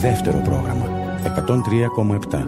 Δεύτερο πρόγραμμα 103,7.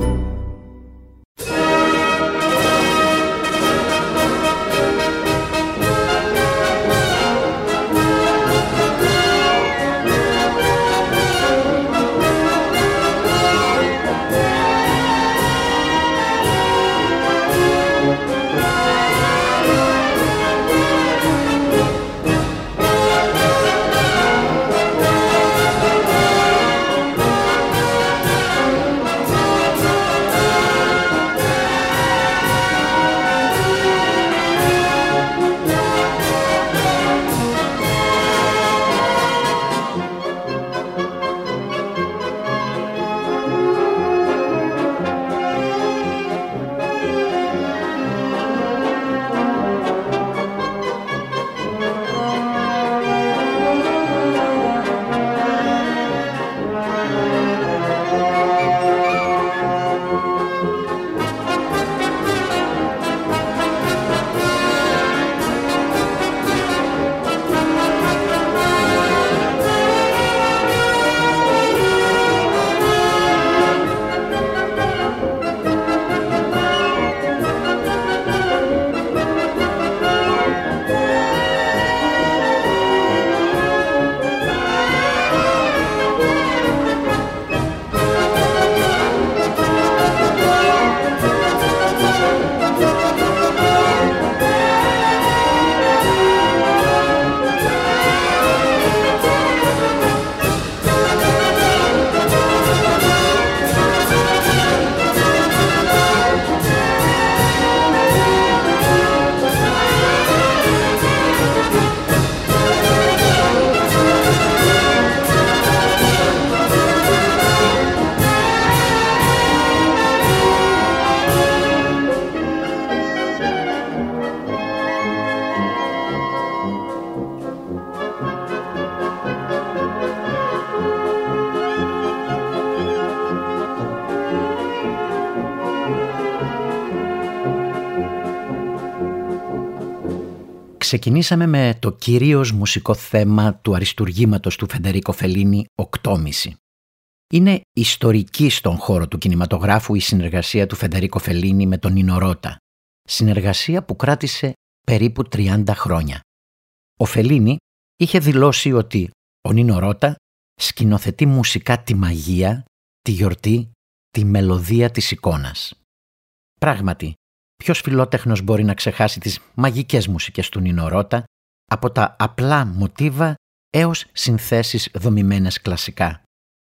Ξεκινήσαμε με το κυρίως μουσικό θέμα του αριστουργήματος του Φεντερίκο Φελίνι «Οκτώμηση». Είναι ιστορική στον χώρο του κινηματογράφου η συνεργασία του Φεντερίκο Φελίνι με τον Νίνο Ρώτα. Συνεργασία που κράτησε περίπου 30 χρόνια. Ο Φελίνι είχε δηλώσει ότι ο Νίνο Ρώτα σκηνοθετεί μουσικά τη μαγεία, τη γιορτή, τη μελωδία της εικόνας. Πράγματι, ποιος φιλότεχνος μπορεί να ξεχάσει τις μαγικές μουσικές του Νίνο Ρώτα, από τα απλά μοτίβα έως συνθέσεις δομημένες κλασικά.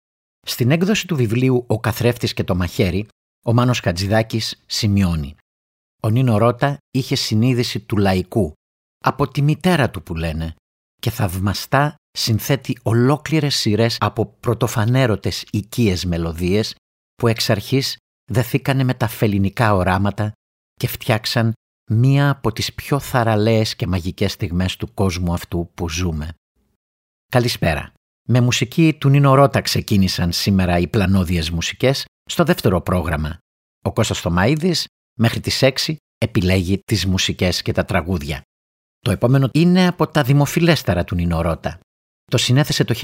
Στην έκδοση του βιβλίου «Ο καθρέφτης και το μαχαίρι», ο Μάνος Χατζηδάκης σημειώνει: ο Νίνο Ρώτα είχε συνείδηση του λαϊκού, από τη μητέρα του που λένε, και θαυμαστά συνθέτει ολόκληρες σειρές από πρωτοφανέρωτες οικίες μελωδίες που εξ αρχής δεθήκανε με τα φελινικά οράματα και φτιάξαν μία από τις πιο θαραλέες και μαγικές στιγμές του κόσμου αυτού που ζούμε. Καλησπέρα. Με μουσική του Νίνο Ρώτα ξεκίνησαν σήμερα οι πλανόδιες μουσικές στο δεύτερο πρόγραμμα. Ο Κώστας Θωμαΐδης μέχρι τις 6 επιλέγει τις μουσικές και τα τραγούδια. Το επόμενο είναι από τα δημοφιλέστερα του Νίνο Ρώτα. Το συνέθεσε το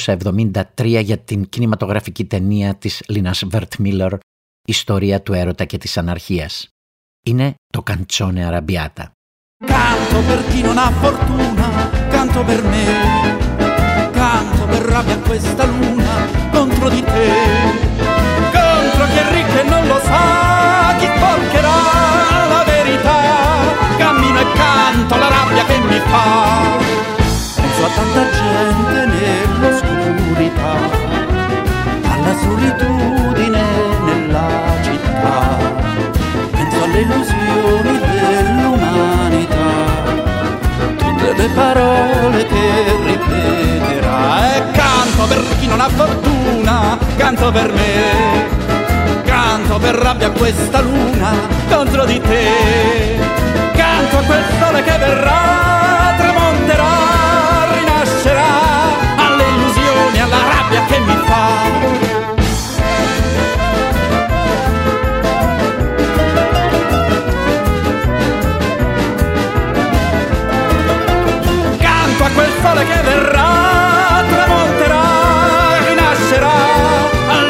1973 για την κινηματογραφική ταινία της Λίνας Βερτμίλερ «Ιστορία του έρωτα και της αναρχίας». Είναι το Canzone Arrabbiata. Canto per chi non ha fortuna, canto per me, canto per rabbia questa luna contro di te, contro chi è ricco e non lo sa, chi porcherà la verità, cammino e canto la rabbia che mi fa, penso a tanta gente nell'oscurità, alla solitudine nella città, penso alle illusioni dell'umanità, tutte le parole che ripeterà, e canto per chi non ha fortuna, canto per me, canto per rabbia a questa luna contro di te, canto a quel sole che verrà, tramonterà, rinascerà, alle illusioni, alla rabbia che mi fa. Che verrà, tramonterà, rinascerà,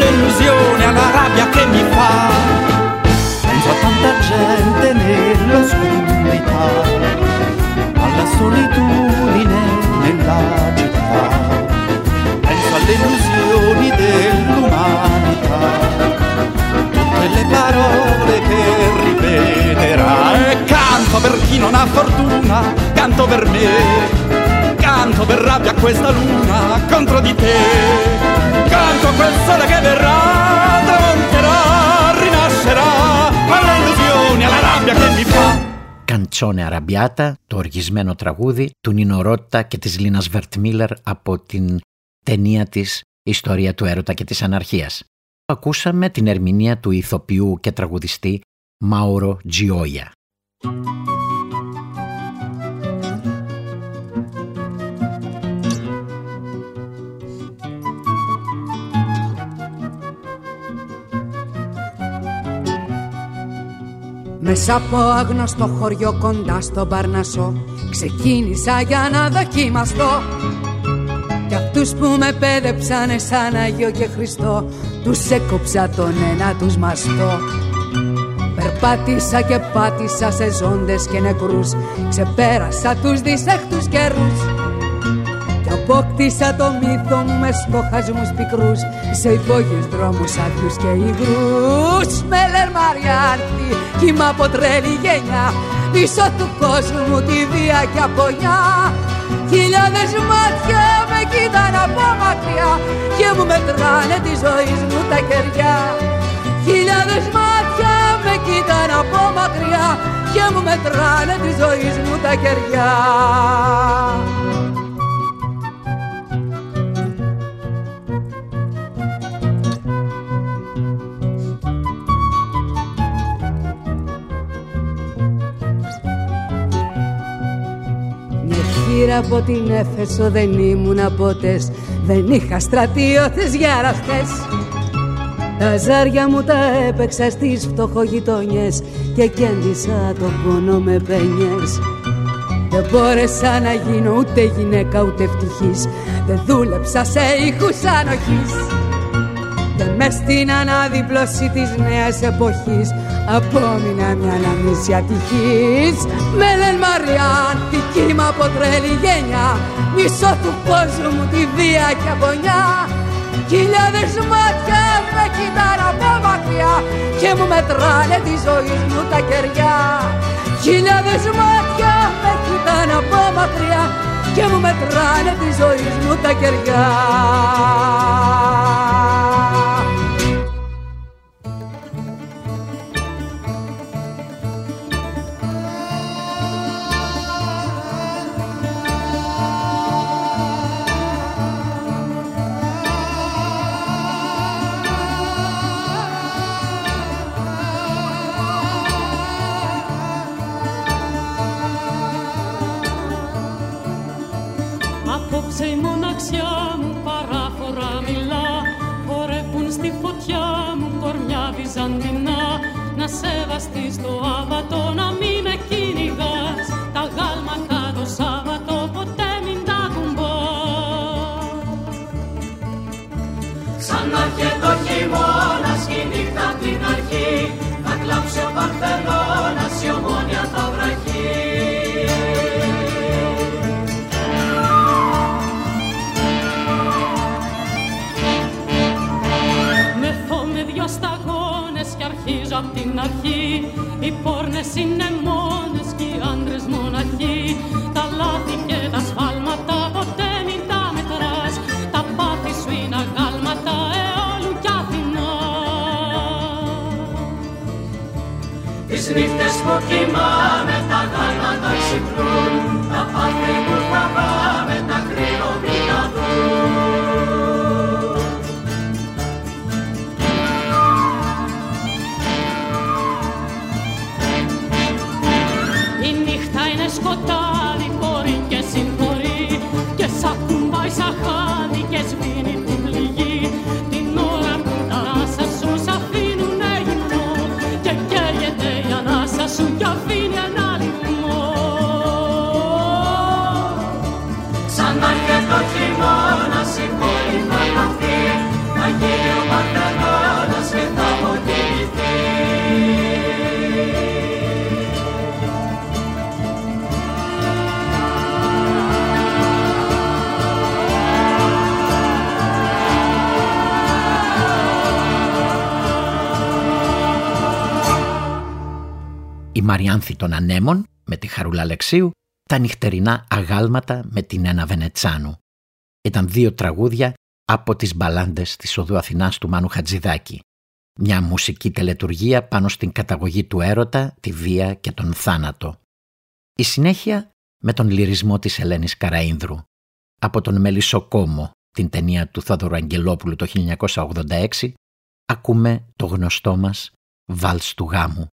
una fortuna, canto per me, canto per rabbia a questa luna contro di te, canto a quel sole che verrà, tramonterà, rinascerà, alle illusioni, alla rabbia che mi fa. Καντσόνε Αραμπιάτα, το οργισμένο τραγούδι του Νίνο Ρώτα και της Λίνας Βερτμίλερ από την ταινία της «Ιστορία του έρωτα και της αναρχίας». Ακούσαμε την ερμηνεία του ηθοποιού και τραγουδιστή Μάουρο Τζιόγια. Μέσα από άγνωστο χωριό κοντά στο Παρνασσό ξεκίνησα για να δοκιμαστώ. Κι αυτούς που με πέδεψανε σαν Άγιο και Χριστό τους έκοψα τον ένα τους μαστό. Περπάτησα και πάτησα σε ζώντες και νεκρούς, ξεπέρασα τους δυσέχτους καιρούς κι απόκτησα το μύθο μου με στοχασμούς πικρούς σε υπόγειους δρόμους άδειους και υγρούς. Με λένε Μαριάνθη κι είμαι από τρέλη γενιά, πίσω του κόσμου τη βία και απονιά. Χιλιάδες μάτια με κοίταν από μακριά και μου μετράνε τη ζωή μου τα κεριά. Χιλιάδες μάτια με κοίταν από μακριά και μου μετράνε τη ζωή μου τα κεριά. Από την Έφεσο δεν ήμουνα ποτές, δεν είχα στρατιώτες γεραστές. Τα ζάρια μου τα έπαιξα στις φτωχογειτονιές και κέντησα τον πόνο με παινιές. Δεν μπόρεσα να γίνω ούτε γυναίκα ούτε ευτυχής, δεν δούλεψα σε ήχους ανοχής. Και μες στην αναδίπλωση της νέας εποχής απόμεινα μια αναμνήση ατυχής. Με λένε Μαριάνθη κι είμαι από τρέλη γενιά, μισό του κόσμου τη βία και απονιά. Χιλιάδες μάτια με κοιτάνε από μακριά και μου μετράνε τη ζωή μου τα κεριά. Χιλιάδες μάτια με κοιτάνε από μακριά και μου μετράνε τη ζωή μου τα κεριά. Απόψε η μοναξιά μου παράφορα μιλά, χορεύουν στη φωτιά μου κορμιά βυζαντινά. Να σεβαστείς το άβατο, να μη με κυνηγάς, τα γάλματα το Σάββατο ποτέ μην τα κουμπάς. Ξανά και το χειμώνας κι η νύχτα απ' την αρχή, θα κλάψει ο Παρθενώνας, η Ομόνια θα βραχεί. Δυο σταγόνες κι αρχίζω απ' την αρχή. Οι πόρνες είναι μόνες κι οι άντρες μοναχοί. Τα λάθη και τα σφάλματα ποτέ μην τα μετράς, τα πάθη σου είναι αγάλματα αιώλου κι Αθηνά. Τις νύχτες που κοιμάμαι τα γάλματα ξυπνούν, τα πάθη που φοβάμαι τα κρύβω μην τα δουν. Σκοτάδι μπορεί και συγχωρεί και σ' ακουμπάει σαν χάδι και σβήνει την πληγή. Την ώρα που τα ανάσα σου σ' αφήνουνε γυμνό και καίγεται η ανάσα σου κι αφήνει ένα λιγμό. Ξανά και το χειμώνας η πόλη θα χαθεί, θα γίνει ο Παρθενώνας και θα αποκοιμηθεί. Μαριάνθη των Ανέμων με τη Χαρούλα Αλεξίου, τα νυχτερινά αγάλματα με την Ένα Βενετσάνου. Ήταν 2 τραγούδια από τις μπαλάντες της Οδού Αθηνάς του Μάνου Χατζηδάκη. Μια μουσική τελετουργία πάνω στην καταγωγή του έρωτα, τη βία και τον θάνατο. Η συνέχεια με τον λυρισμό της Ελένης Καραΐνδρου. Από τον Μελισσοκόμο, την ταινία του Θόδωρου Αγγελόπουλου το 1986, ακούμε το γνωστό μας «Βάλς του γάμου».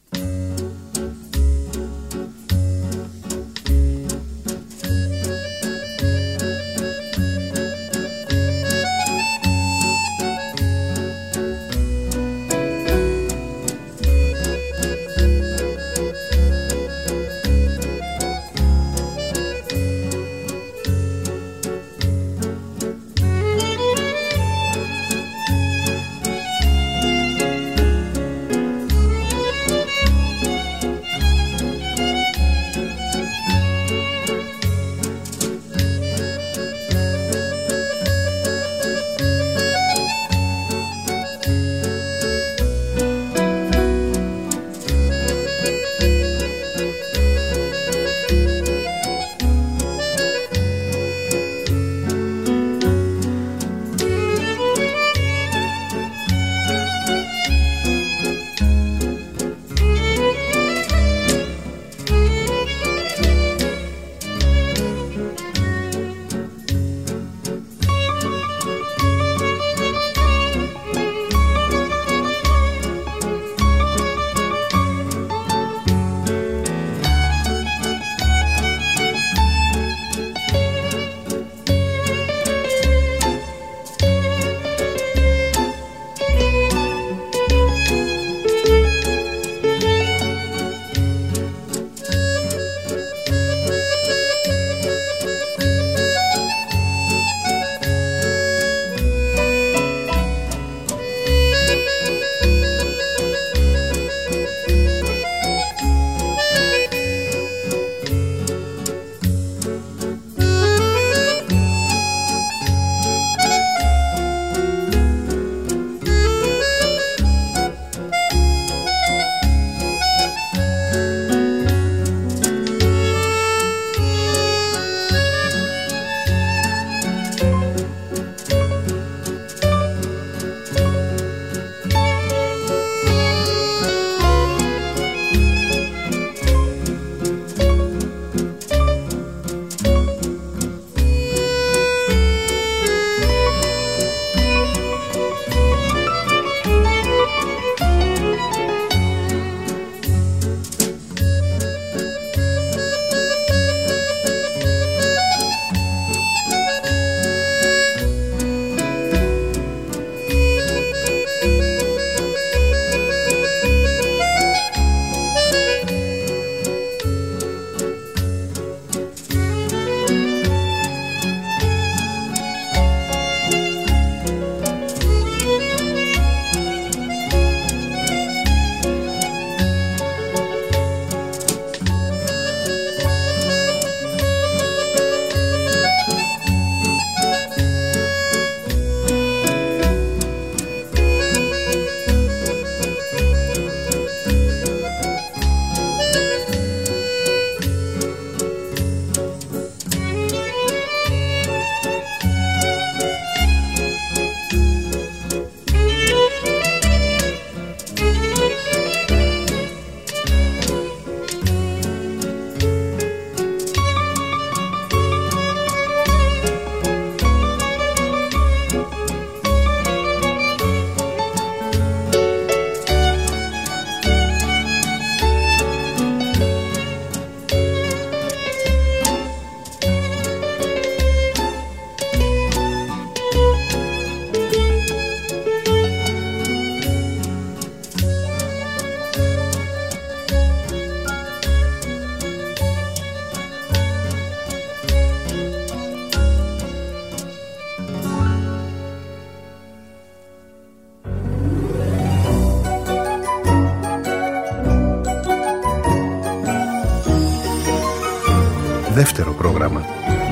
Δεύτερο πρόγραμμα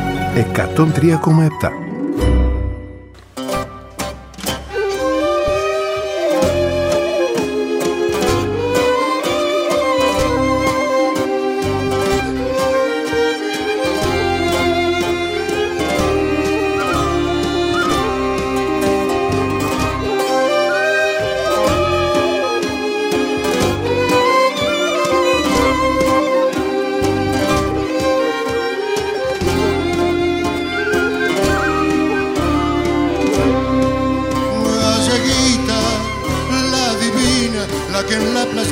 103,7.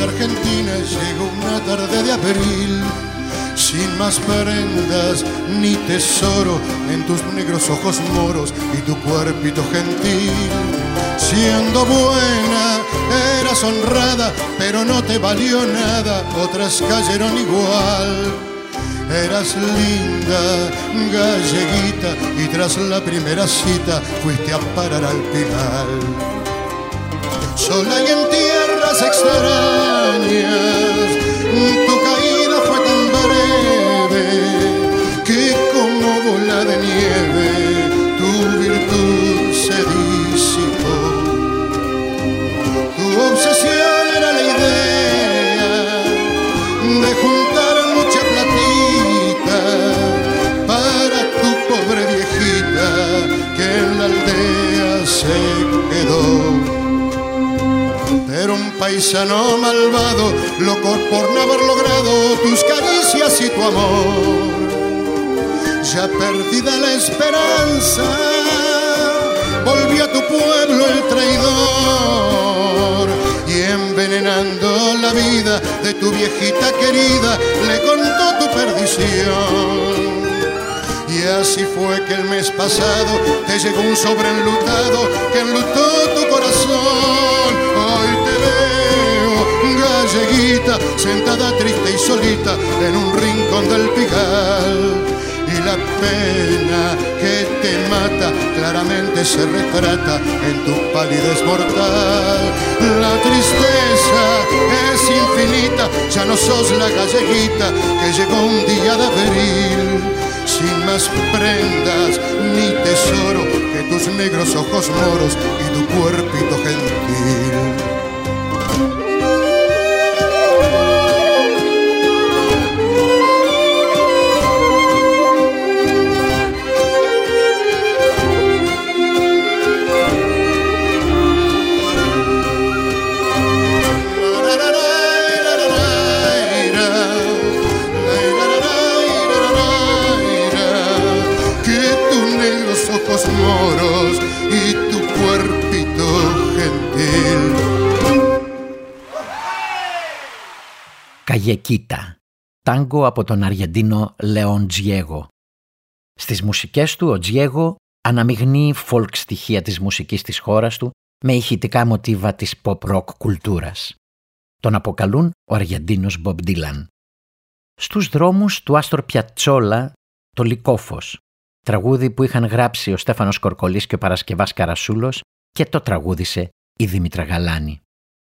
Argentinas llegó una tarde de abril, sin más prendas ni tesoro en tus negros ojos moros y tu cuerpito gentil. Siendo buena, eras honrada, pero no te valió nada, otras cayeron igual. Eras linda, galleguita, y tras la primera cita fuiste a parar al Pilar. Sola y en tierras extrañas, tu caída fue tan breve que como bola de nieve tu virtud se disipó. Tu obsesión era la idea de juntar mucha platita para tu pobre viejita que en la aldea se quedó. Era un paisano malvado, loco por no haber logrado tus caricias y tu amor. Ya perdida la esperanza, volvió a tu pueblo el traidor, y envenenando la vida de tu viejita querida le contó tu perdición. Y así fue que el mes pasado te llegó un sobre enlutado que enlutó tu corazón. Hoy te veo, galleguita, sentada triste y solita en un rincón del Pigal. Y la pena que te mata claramente se retrata en tu palidez mortal. La tristeza es infinita, ya no sos la galleguita que llegó un día de abril, sin más prendas ni tesoro que tus negros ojos moros y tu cuerpito gentil. Moros y tu cuerpito gentil. Καγεκίτα, τάγκο από τον Αργεντίνο Λεόν Τζιέγο. Στις μουσικές του ο Τζιέγο αναμειγνύει folk στοιχεία της μουσικής της χώρας του με ηχητικά μοτίβα της pop-rock κουλτούρας. Τον αποκαλούν ο Αργεντίνος Μπομπ Ντίλαν. Στους δρόμους του Άστορ Πιατσόλα το Λυκόφος, τραγούδι που είχαν γράψει ο Στέφανος Κορκολής και ο Παρασκευάς Καρασούλος και το τραγούδισε η Δήμητρα Γαλάνη.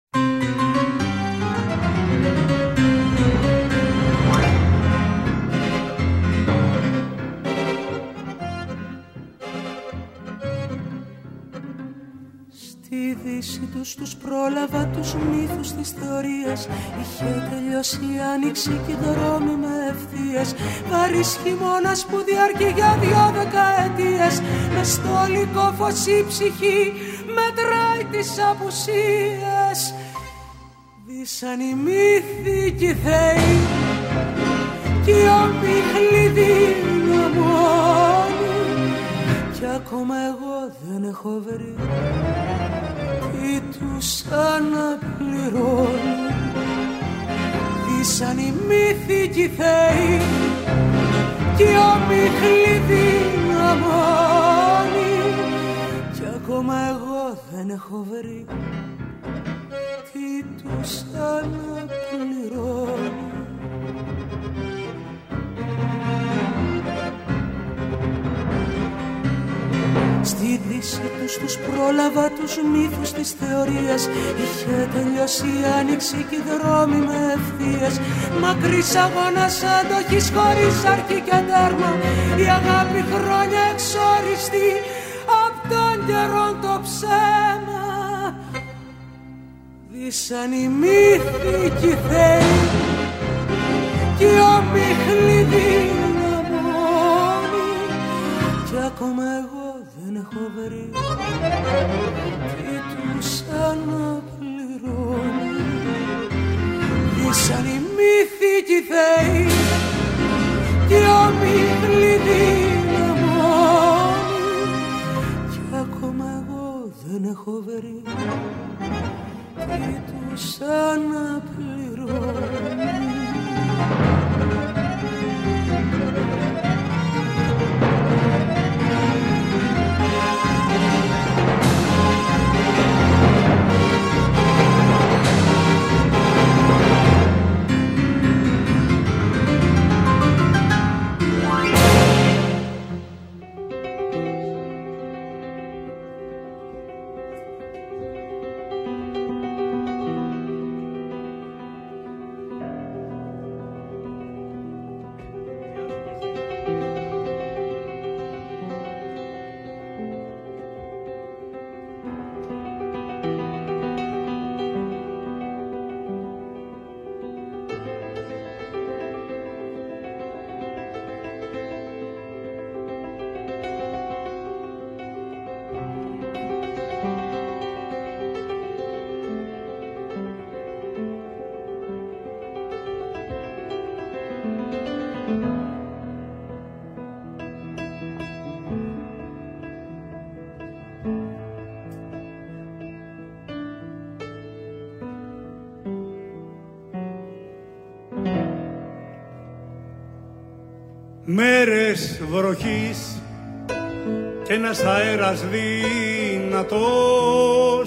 Στη δύση τους πρόλαβα τους μύθους της θεωρίας. Είχε τελειώσει η άνοιξη και οι δρόμοι με ευθείες. Βαρύς χειμώνας που διαρκεί για 2 δεκαετίες. Μες στο Λυκόφος η ψυχή μετράει τις απουσίες. Δύσαν οι μύθοι κι οι θεοί κι οι ομίχλοι δυναμώνοι. Κι ακόμα εγώ δεν έχω βρει τι τους αναπληρώνει. Δύσαν οι μύθοι κι οι θεοί κι οι ομίχλοι δυναμώνοι. Κι ακόμα εγώ δεν έχω βρει τι τους αναπληρώνει. Στη δύση τους πρόλαβα τους μύθους της θεωρίας. Είχε τελειώσει η άνοιξη και οι δρόμοι με ευθείες. Μακρύς αγώνας αντοχής χωρίς αρχή και τέρμα. Η αγάπη χρόνια εξόριστη απ' τον καιρόν το ψέμα. Δύσαν οι μύθοι κι οι θεοί κι οι ομίχλοι δυναμώνοι. Κι ακόμα εγώ δεν έχω βρει τι τους αναπληρώνει. Δύσαν οι μύθοι κι οι θεοί κι οι ομίχλοι δυναμώνοι. Κι ακόμα εγώ δεν έχω βρει τι τους αναπληρώνει. Μέρες βροχής και ένας αέρας δυνατός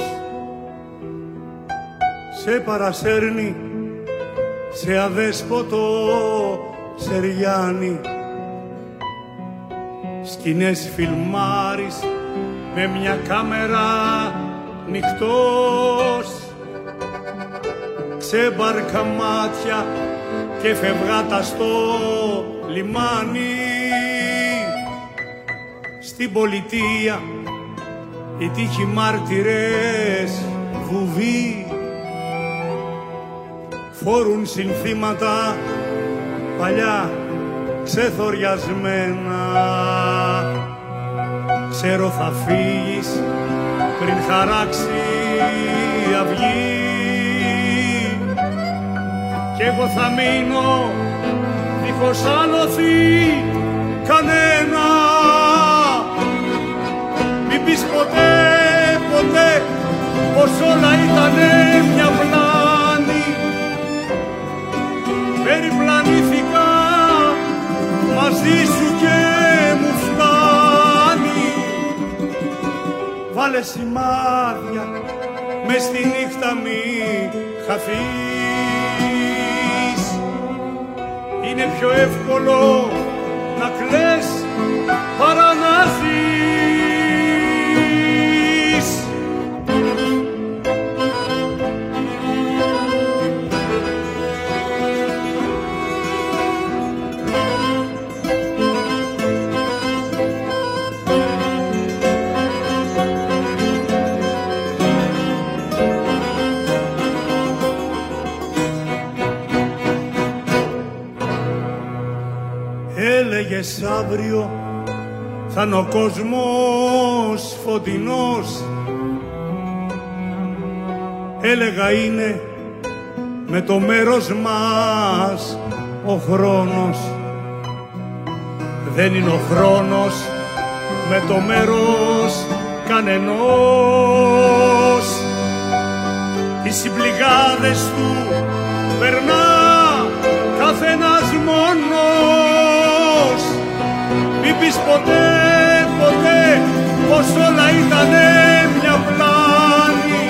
σε παρασέρνει σε αδέσποτο σεριάνι. Σκηνές φιλμάρεις με μια κάμερα νυχτός, ξέμπαρκα μάτια και φευγάτα στο λιμάνι. Στην πολιτεία οι τύχοι μάρτυρες βουβοί φορούν συνθήματα παλιά ξεθοριασμένα. Ξέρω θα φύγεις πριν χαράξει η αυγή κι εγώ θα μείνω δίχως άλοθη κανένα. Μην πεις ποτέ, ποτέ πως όλα ήτανε μια πλάνη. Περιπλανήθηκα μαζί σου και μου φτάνει. Βάλε σημάδια μες στη νύχτα μη χαθείς. Είναι πιο εύκολο να κλαις παρά να ζεις. Έλεγες αύριο θα είναι ο κόσμος φωτεινός. Έλεγα είναι με το μέρος μας ο χρόνος. Δεν είναι ο χρόνος με το μέρος κανενός. Τις συμπληγάδες του περνά καθένας μόνος. Μην πεις ποτέ, ποτέ πως όλα ήτανε μια πλάνη.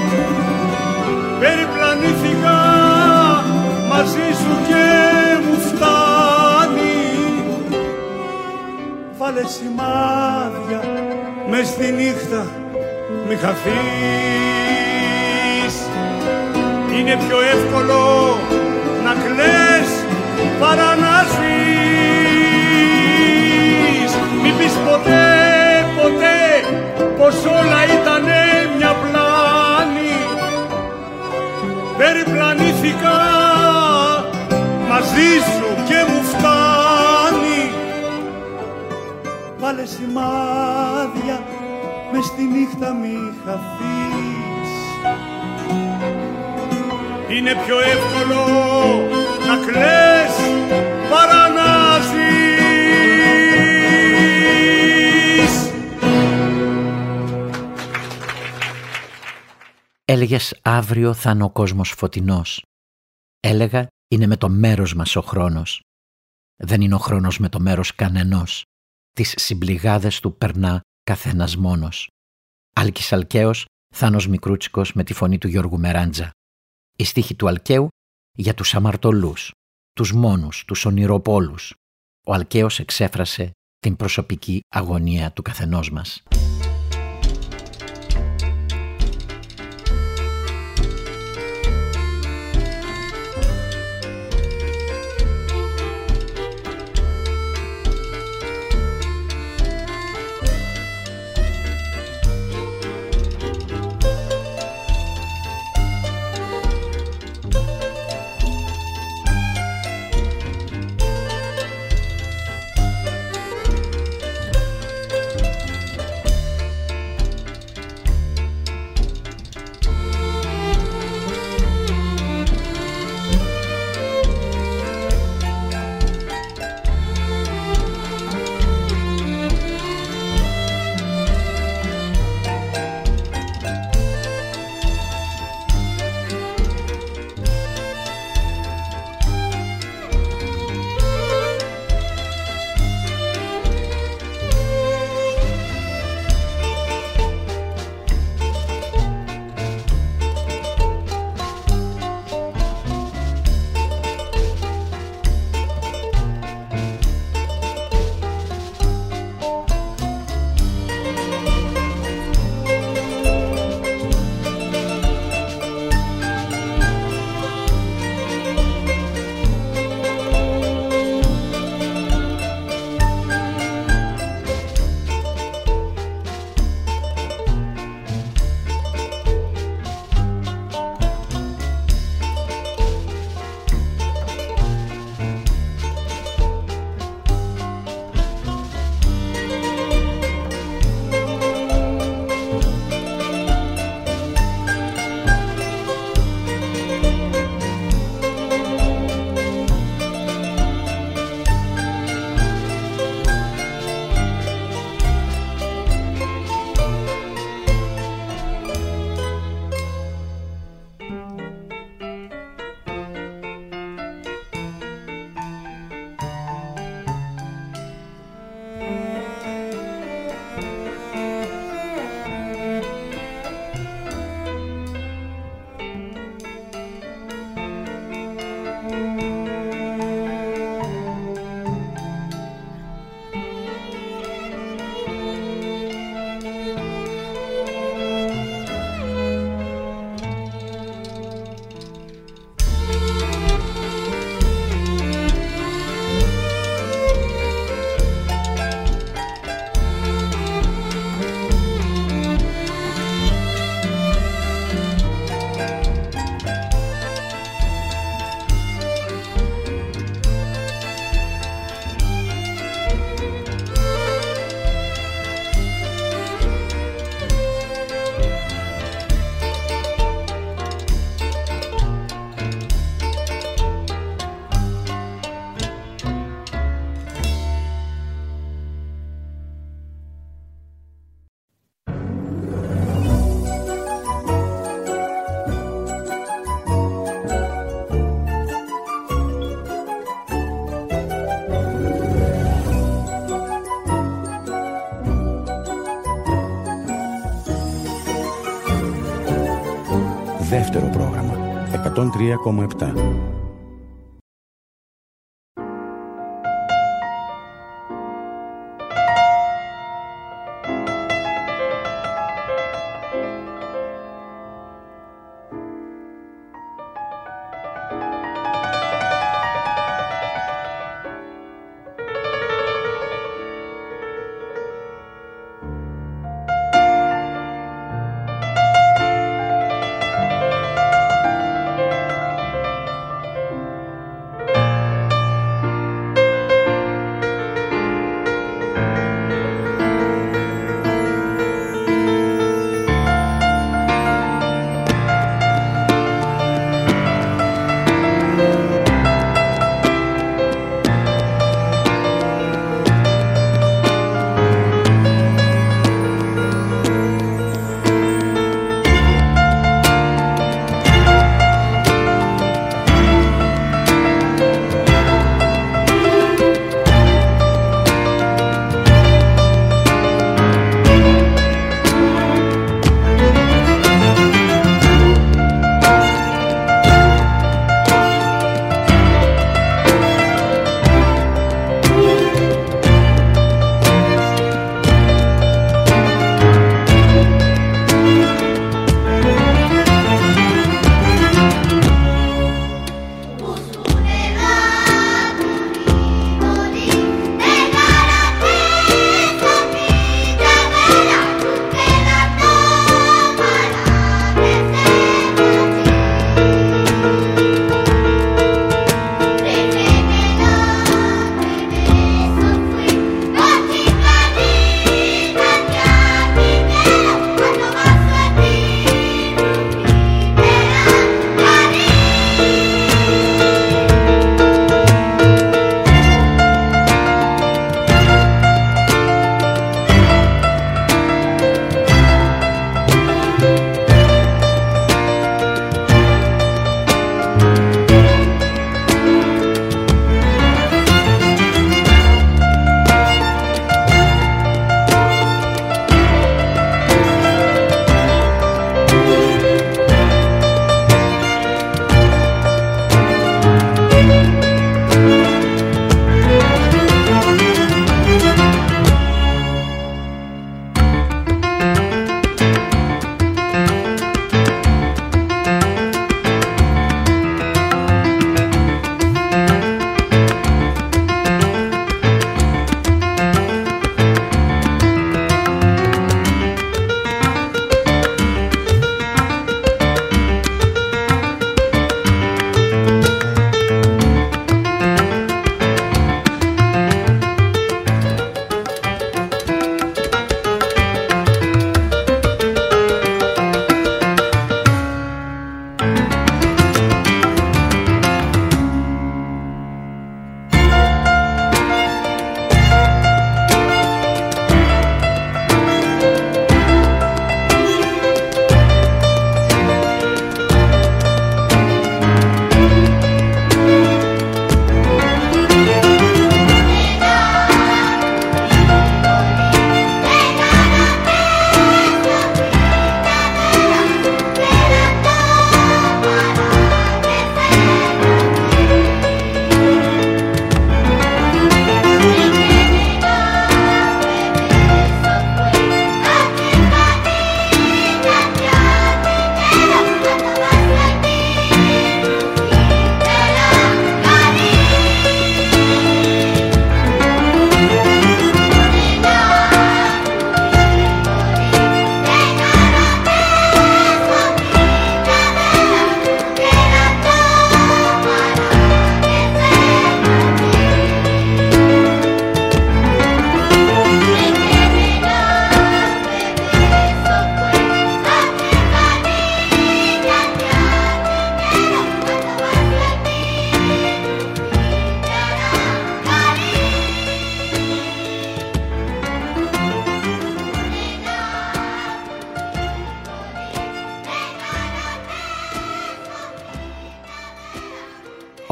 Περιπλανήθηκα μαζί σου και μου φτάνει. Βάλε σημάδια μες στη νύχτα μη χαθείς. Είναι πιο εύκολο να κλαις παρά να ζεις. Μην πεις ποτέ, ποτέ πως όλα ήτανε μια πλάνη. Περιπλανήθηκα μαζί σου και μου φτάνει. Βάλε σημάδια μες στη νύχτα μη χαθείς. Είναι πιο εύκολο να κλαις παρά να Έλεγες αύριο θα είναι ο κόσμος φωτεινός. Έλεγα είναι με το μέρος μας ο χρόνος. Δεν είναι ο χρόνος με το μέρος κανενός. Τις συμπληγάδες του περνά καθένας μόνος. Άλκης Αλκαίος, Θάνος Μικρούτσικος με τη φωνή του Γιώργου Μεράντζα. Η στίχη του Αλκαίου για τους αμαρτωλούς, τους μόνους, τους ονειροπόλους. Ο Αλκαίος εξέφρασε την προσωπική αγωνία του καθενός μας. Δεύτερο πρόγραμμα 103,7.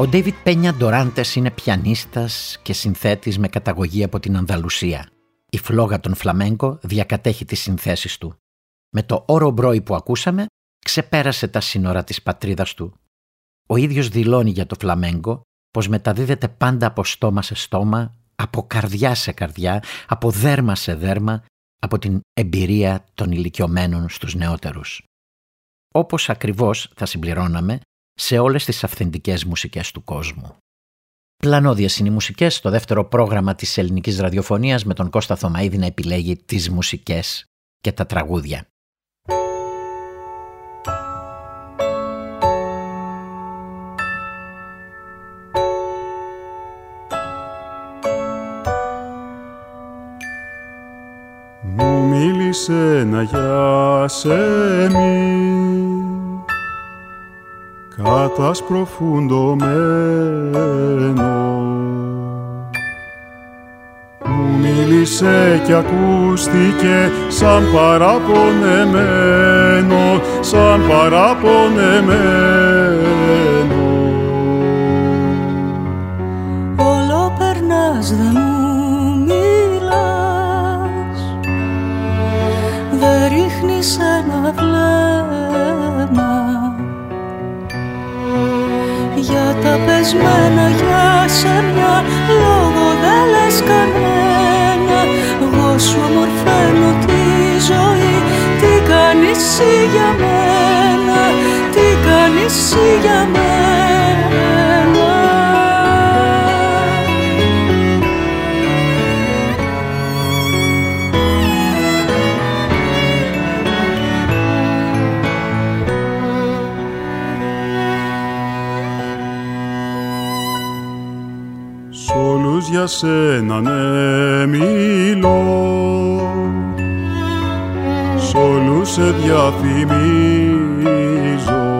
Ο Ντέιβιτ Πένια Ντοράντες είναι πιανίστας και συνθέτης με καταγωγή από την Ανδαλουσία. Η φλόγα των φλαμέγκο διακατέχει τις συνθέσεις του. Με το όρο μπρόι που ακούσαμε, ξεπέρασε τα σύνορα της πατρίδας του. Ο ίδιος δηλώνει για το φλαμέγκο πως μεταδίδεται πάντα από στόμα σε στόμα, από καρδιά σε καρδιά, από δέρμα σε δέρμα, από την εμπειρία των ηλικιωμένων στους νεότερους. Όπως ακριβώς θα συμπληρώναμε σε όλες τις αυθεντικές μουσικές του κόσμου. Πλανώδιες είναι οι μουσικές στο δεύτερο πρόγραμμα της ελληνικής ραδιοφωνίας με τον Κώστα Θωμαίδη να επιλέγει τις μουσικές και τα τραγούδια. Μου μίλησε ένα γιασεμί κατασπροφουντωμένο. Μου μίλησε κι ακούστηκε σαν παραπονεμένο, σαν παραπονεμένο. Όλο περνάς δε μου μιλάς, δε ρίχνεις ένα βλέμμα για τα πεσμένα για σένα, λόγο δεν λες κανένα. Εγώ σου ομορφαίνω τη ζωή, τι κάνεις εσύ για μένα, τι κάνεις εσύ για μένα. Για σένα ναι μιλώ, σ' όλους σε διαφημίζω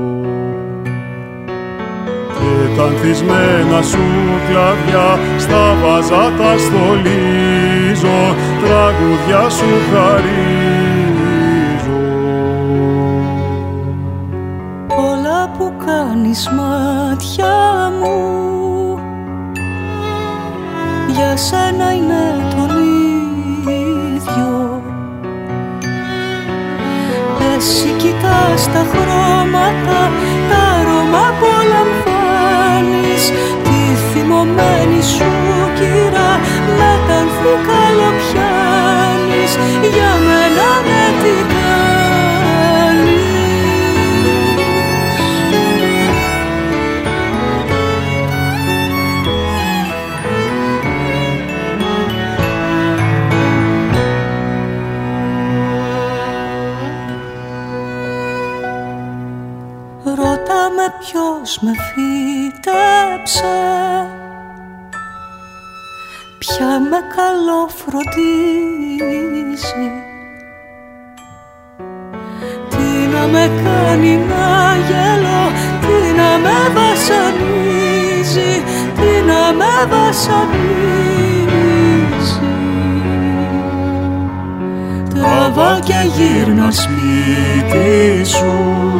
και τα ανθισμένα σου κλαδιά στα βάζα τα στολίζω, τραγουδιά σου χαρίζω. Όλα που κάνεις μάτια μου για σένα είναι τον ίδιο. Εσύ κοιτάς τα χρώματα, τα αρώμα απολαμβάνεις, τη θυμωμένη σου κυρά με τα ανθή καλοπιάνεις, για μένα με τι κάνεις. Ποιος με φύτεψε, ποια με καλό φροντίζει, τι να με κάνει να γελώ, τι να με βασανίζει, τι να με βασανίζει. Τραβά και γύρνα σπίτι σου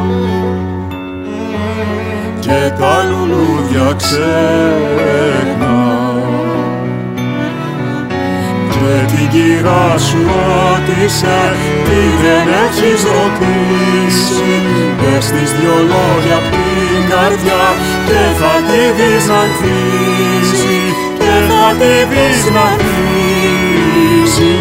και τα λουλούδια ξέχνα και την κυρά σου ρώτησε τι δεν έχεις ρωτήσει. Πες της δυο λόγια απ' την καρδιά και θα τη δεις να ανθίζει, και θα τη δεις να ανθίζει.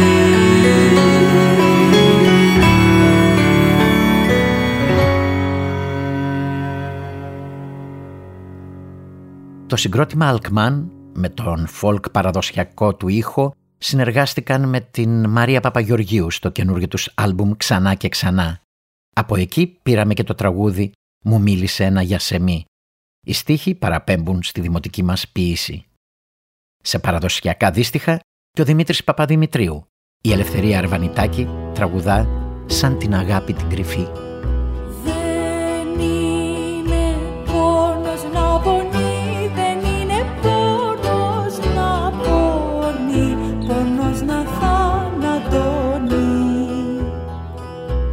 Το συγκρότημα Αλκμάν με τον folk παραδοσιακό του ήχο συνεργάστηκαν με την Μαρία Παπαγεωργίου στο καινούργιο τους άλμπουμ «Ξανά και ξανά». Από εκεί πήραμε και το τραγούδι «Μου μίλησε ένα γιασεμί». Οι στίχοι παραπέμπουν στη δημοτική μας ποίηση. Σε παραδοσιακά δύστιχα και ο Δημήτρης Παπαδημητρίου. Η Ελευθερία Αρβανιτάκη τραγουδά «Σαν την αγάπη την κρυφή».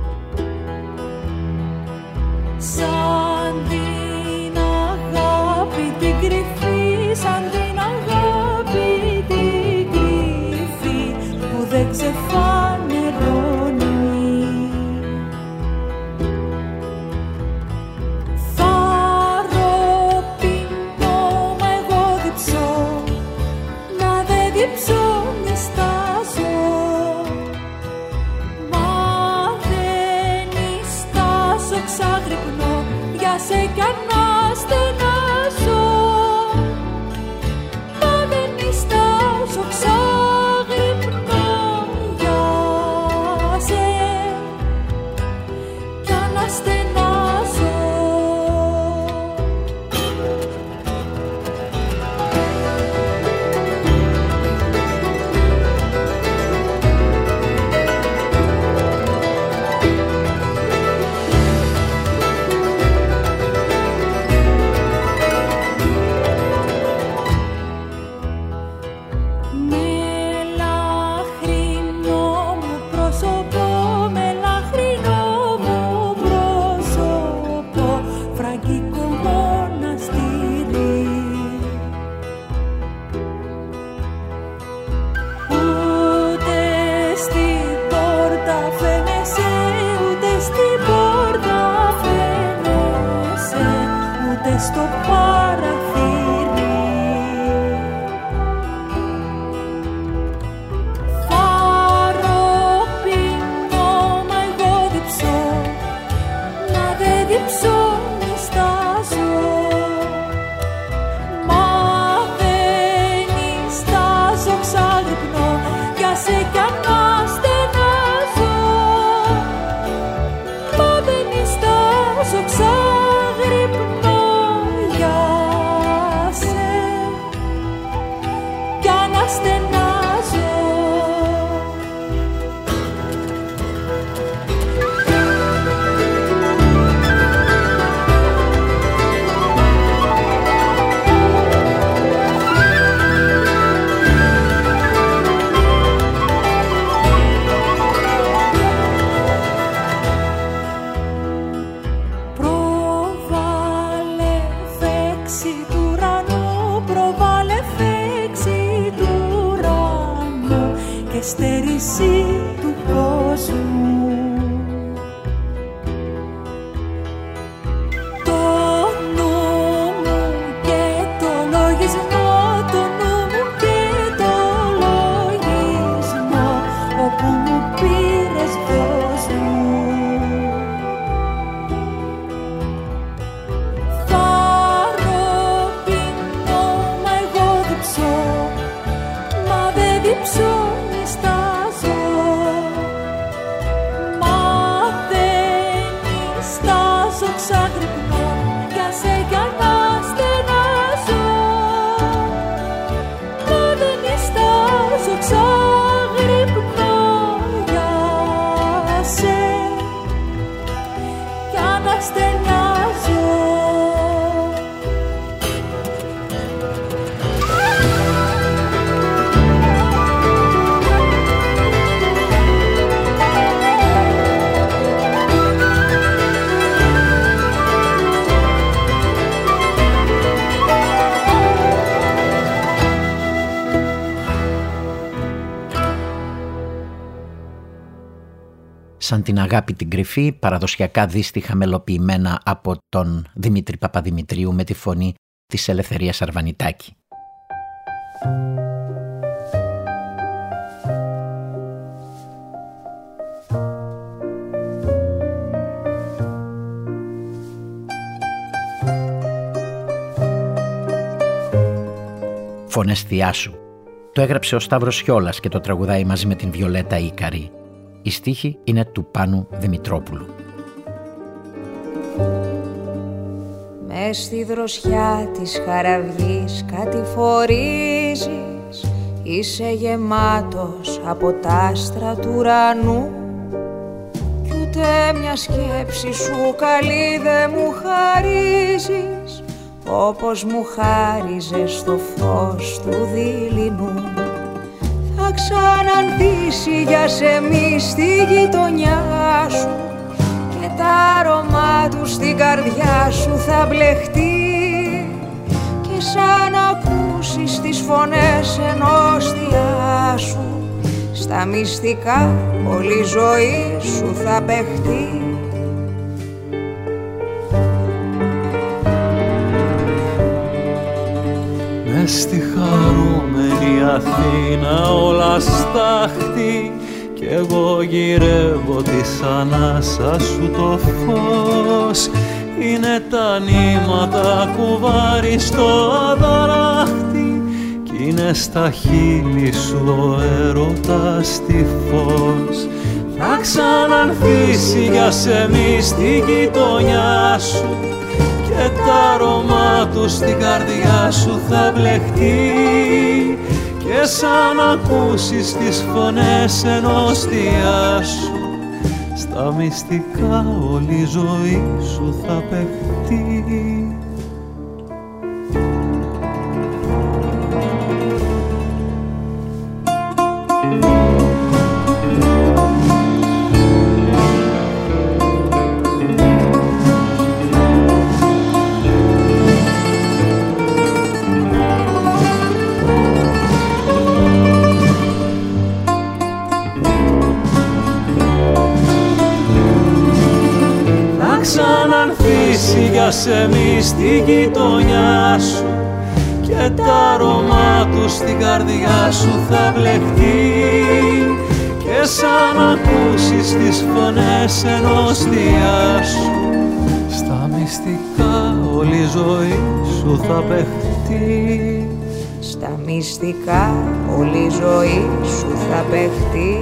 Σαν την αγάπη κι αν ασθενάζω, μα δεν νιστάζω ξαγρυπνώ για σε κι αν ασθενάζω. Στο παραθύρι φάρο πίνω, μα εγώ διψώ, μα δεν διψώ, νιστάζω, μα δεν νιστάζω ξαγρυπνώ για σε κι αν ασθενάζω, μα δεν νιστάζω ξαγρυπνώ κι αν ασθενάζω. Προβάλλε φέξη του ουρανού, προβάλλε φέξη του ουρανού και στέρηση του κόσμου. Το νου μου και το λογισμό, το νου μου και το λογισμό, όπου μου πήρες δώσ' μου. Νιστάζω, μα δεν νιστάζω ξαγρυπνώ για σε κι αν ασθενάζω, μα δεν νιστάζω ξαγρυπνώ για σε κι αν ασθενάζω. Σαν την αγάπη την κρυφή, παραδοσιακά δύστιχα μελοποιημένα από τον Δημήτρη Παπαδημητρίου με τη φωνή της Ελευθερίας Αρβανιτάκη. Φωνές Θειάσου. Το έγραψε ο Σταύρος Χιόλας και το τραγουδάει μαζί με την Βιολέτα Ίκαρη. Η στίχη είναι του Πάνου Δημητρόπουλου. Μες στη δροσιά της χαραυγής κάτι φορίζεις, είσαι γεμάτος από τα άστρα του ουρανού κι ούτε μια σκέψη σου καλή δε μου χαρίζεις όπως μου χάριζες το φως του δειλινού. Θα ξαναντήσει για σεμί στη γειτονιά σου και τα άρωμά του στην καρδιά σου θα μπλεχτεί και σαν ακούσεις τις φωνές ενώστια σου στα μυστικά όλη η ζωή σου θα παιχτεί. Μες στη χαρούμενη Αθήνα όλα στάχτη κι εγώ γυρεύω της ανάσας σου το φως. είναι τα νήματα κουβάρι στο δράχτη κι είναι στα χείλη σου ο έρωτας τυφός. Θα ξαναρθίσει για σε στη γειτονιά σου και τα αρώμα του στην καρδιά σου θα μπλεχτεί και σαν ακούσεις τις φωνές ενώστια σου στα μυστικά όλη η ζωή σου θα παιχτεί. Για σε στη γειτονιά σου και τα αρώμα του στην καρδιά σου θα μπλεχτεί και σαν ακούσεις τις φωνές ενώστια σου στα μυστικά όλη η ζωή σου θα παιχτεί. Στα μυστικά όλη η ζωή σου θα παιχτεί.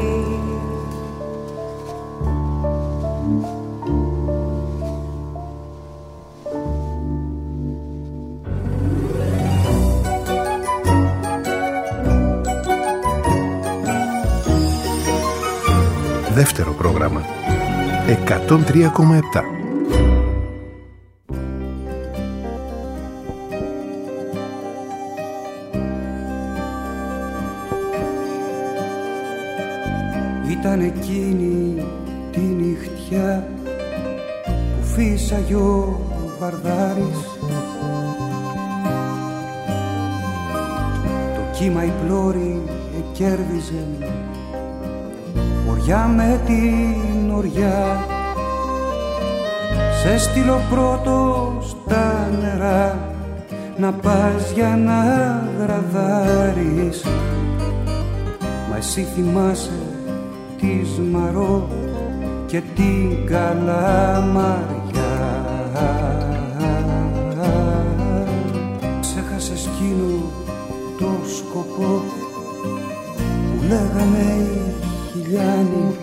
Δεύτερο πρόγραμμα 103,7. Ήταν εκείνη τη νυχτιά που φύσαγε ο Βαρδάρης, το κύμα η πλώρη εκέρδιζε οριά με την οριά. Σε στείλω πρώτο στα νερά να πας για να γραδάρεις, μα εσύ θυμάσαι τη Σμαρό και την Καλαμαριά. Ξέχασες εκείνο το σκοπό που λέγανε οι χιλιάνοι.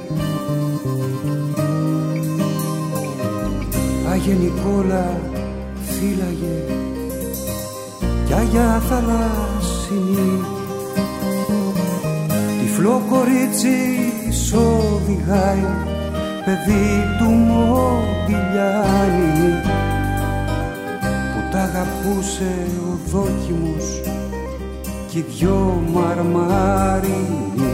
Άγιε Νικόλα φύλαγε κι Άγια Θαλάσσινη, τυφλό κορίτσι σοδηγάει παιδί του Μοντιλιάνη, που τα αγαπούσε ο δόκιμος κι οι δυο μαρμαρίνοι.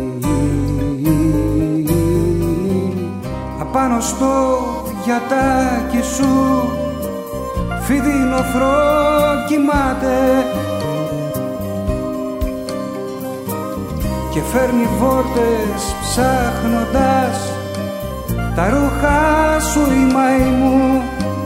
Απάνω στο γιατάκι σου φιδίνοθρο κοιμάται και φέρνει βόρτες ψάχνοντας τα ρούχα σου η μαϊμού.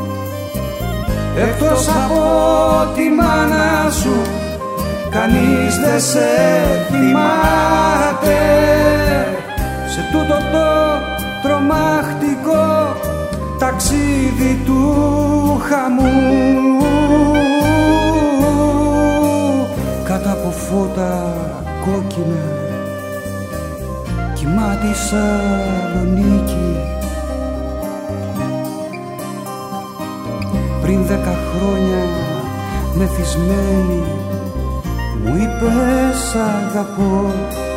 Εκτός από τη μάνα σου κανείς δεν σε θυμάται σε τούτο το τρομακτικό ταξίδι του χαμού. Κάτω από φώτα κόκκινα κοιμάται η Σαλονίκη. Πριν 10 χρόνια μεθυσμένη μου είπες αγαπώ,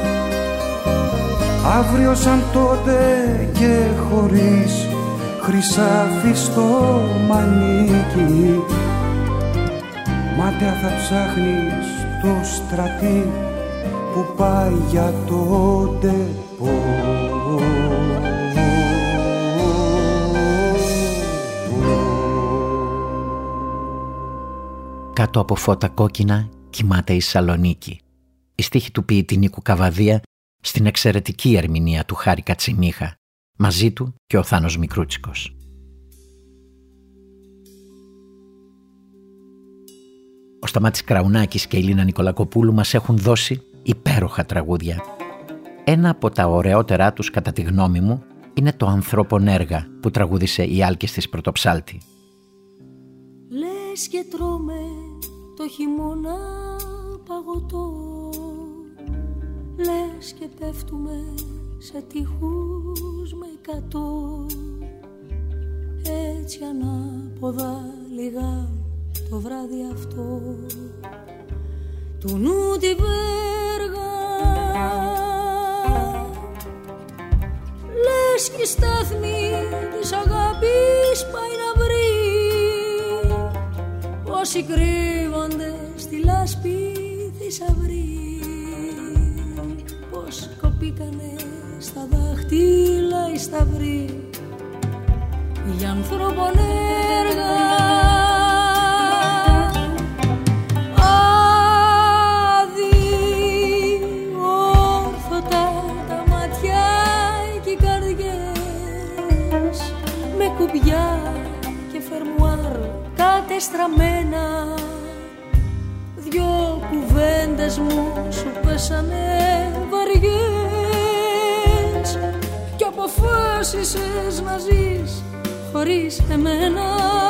αύριο σαν τότε και χωρίς χρυσάφι στο μανίκι. Μάταια θα ψάχνεις το στρατή που πάει για το ντεπό. Κάτω από φώτα κόκκινα κοιμάται η Σαλονίκη. Η στίχη του ποιητή Νίκου Καβαδία στην εξαιρετική ερμηνεία του Χάρη Κατσιμίχα, μαζί του και ο Θάνος Μικρούτσικος. Ο Σταμάτης Κραουνάκης και η Λίνα Νικολακοπούλου μας έχουν δώσει υπέροχα τραγούδια. Ένα από τα ωραιότερά τους, κατά τη γνώμη μου, είναι το «Ανθρώπων έργα» που τραγούδισε η Άλκης της Πρωτοψάλτη. Λες και τρώμε το χειμώνα παγωτό, λες και πέφτουμε σε τείχους με 100. Έτσι ανάποδα λιγά το βράδυ αυτό του νου τη βέργα. Λες και η στάθμη της αγάπης πάει να βρει όσοι κρύβονται στη λάσπη θησαυρή. Πως κοπήκανε στα δάχτυλα οι σταυροί για ανθρώπων έργα. Αδιόρθωτα τα μάτια και οι καρδιές με κουμπιά και φερμουάρ κατεστραμμένα. Δυο κουβέντες μου σου πέσανε βαριές κι αποφάσισες να ζεις χωρίς εμένα.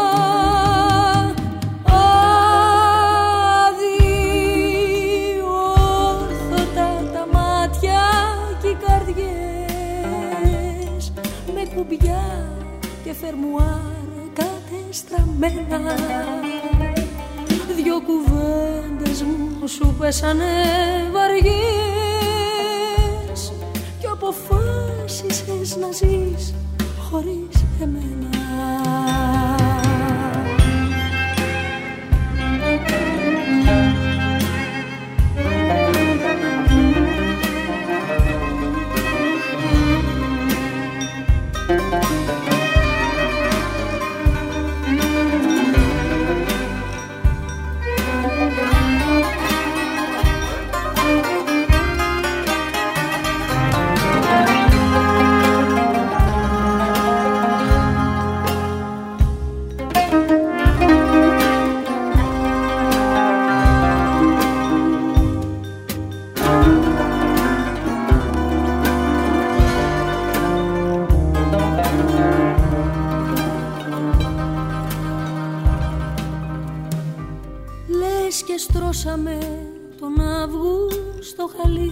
Αδιόρθωτα τα μάτια και οι καρδιές με κουμπιά και φερμουάρ κατεστραμμένα. Δυο κουβέντες μου σου πέσανε βαριές κι αποφάσισες να ζεις χωρίς εμένα. Στρώσαμε τον Αύγουστο χαλί,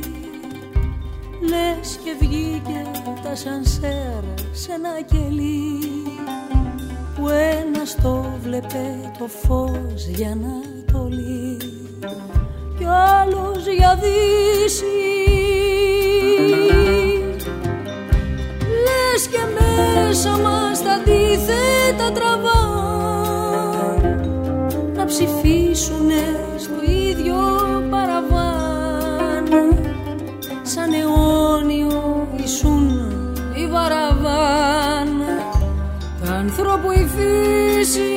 λες και βγήκε τα σανσέρ σε ένα κελί που ένας το βλέπε το φως για Ανατολή κι ο άλλος για Δύση. Λες και μέσα μας τα αντίθετα τραβά να ψηφίσουνε στο ίδιο παραβάν, σαν αιώνιο ήσουν η βαραβάν τ' ανθρώπου η φύση.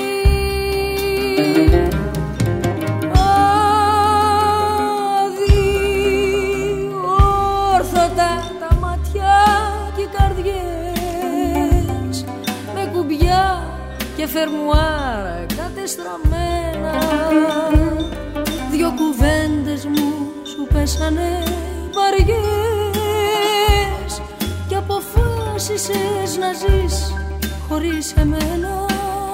Αδιόρθωτα τα μάτια και οι καρδιές με κουμπιά και φερμουάρ κατεστραμμένα. Δυο κουβέντες μου σου πέσανε βαριές κι αποφάσισες να ζεις χωρίς εμένα.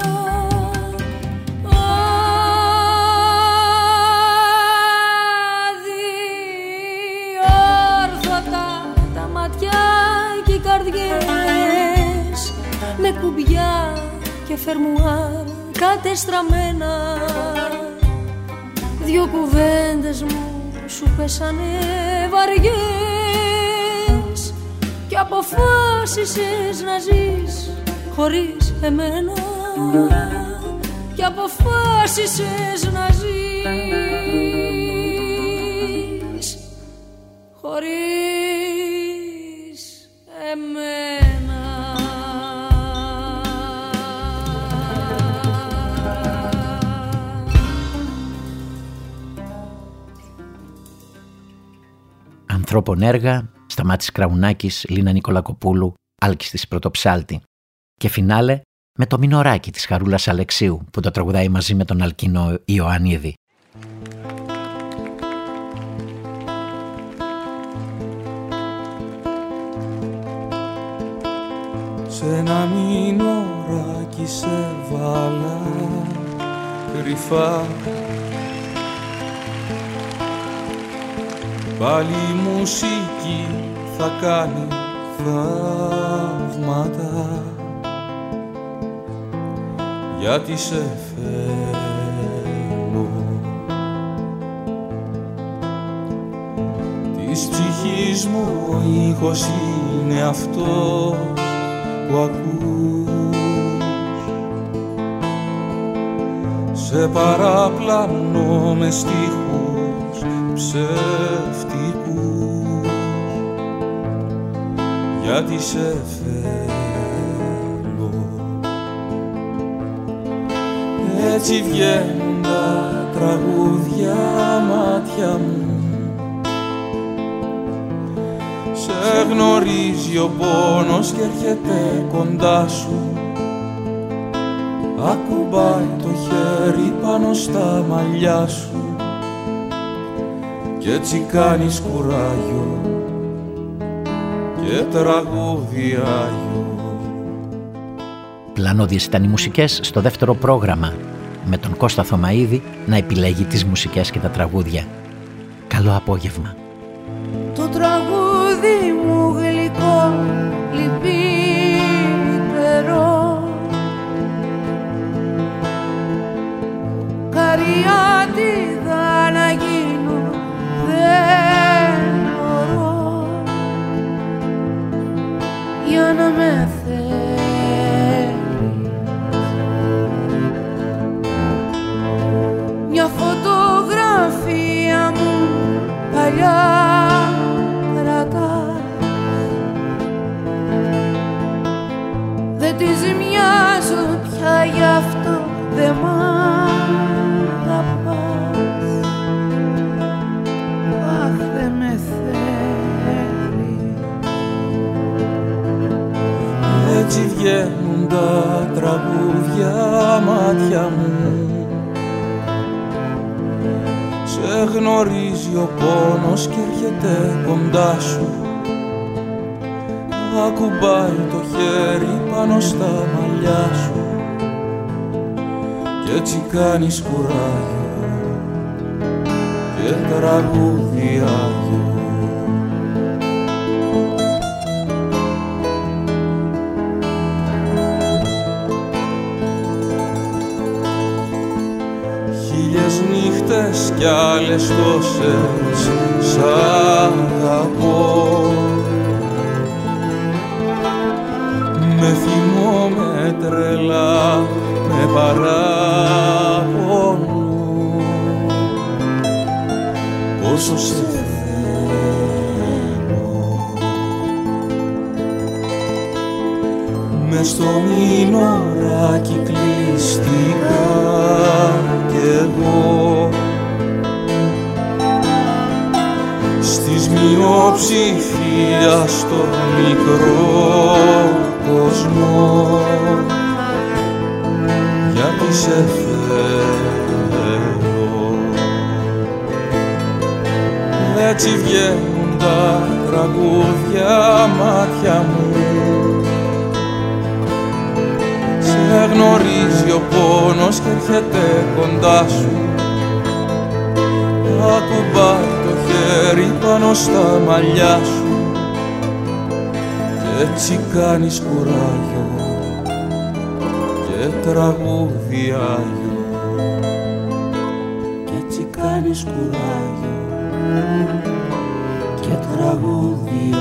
Αδιόρθωτα τα μάτια και οι καρδιές με κουμπιά και φερμουάρ κατεστραμμένα. Δυο κουβέντες μου σου πέσανε βαριές κι αποφάσισες να ζεις χωρίς εμένα. Κι αποφάσισες να ζεις χωρίς εμένα. Ανθρώπων έργα, Σταμάτης Κραουνάκης, Λίνα Νικολακοπούλου, Άλκης της Πρωτοψάλτη. Και φινάλε με το Μινωράκι της Χαρούλας Αλεξίου που το τραγουδάει μαζί με τον Αλκίνο Ιωαννίδη. Σ' ένα μινωράκι σε βάλα κρυφά. Πάλι η μουσική θα κάνει θαύματα, γιατί σε θέλω. Της ψυχής μου ο ήχος είναι αυτός που ακούς, σε παραπλανώ με στίχους ψεύτικους, γιατί σε θέλω. Έτσι βγαίνουν τα τραγούδια μάτια μου, σε γνωρίζει ο πόνος και έρχεται κοντά σου, ακουμπάει το χέρι πάνω στα μαλλιά σου κι έτσι κάνεις κουράγιο και τραγούδι άγιο. Πλανώδιες ήταν οι μουσικές στο δεύτερο πρόγραμμα, με τον Κώστα Θωμαίδη να επιλέγει τις μουσικές και τα τραγούδια. Καλό απόγευμα. Το τραγούδι μου γλυκό, λυπητερό, καριάτιδα να γίνω δεν μπορώ, για να με θέλεις. Μια φωτογραφία μου παλιά δεν της μοιάζω πια, γι' αυτό δεν μ' αγαπάς. Αχ, δεν με θέλεις. Έτσι βγαίνουν τα τραγούδια μάτια μου, σε γνωρίζει ο πόνος και έρχεται κοντά σου, ακουμπάει το χέρι πάνω στα μαλλιά σου κι έτσι κάνεις κουράγιο και τραγούδι άγιο. Χίλιες νύχτες κι άλλες τόσες σ' αγαπώ, με θυμό, με τρελά, με παράπονο, πόσο σε θέλω. Μες στο μηνωράκι κλειστικά κι εγώ, στις μειοψηφία στο μικρό κόσμο, γιατί σε θέλω. Έτσι βγαίνουν τα τραγούδια μάτια μου, σε γνωρίζει ο πόνος και έρχεται κοντά σου, ακουμπάει το χέρι πάνω στα μαλλιά σου κι έτσι κάνεις κουράγιο και τραγούδι άγιο, κι έτσι κάνεις κουράγιο και τραγούδι άγιο.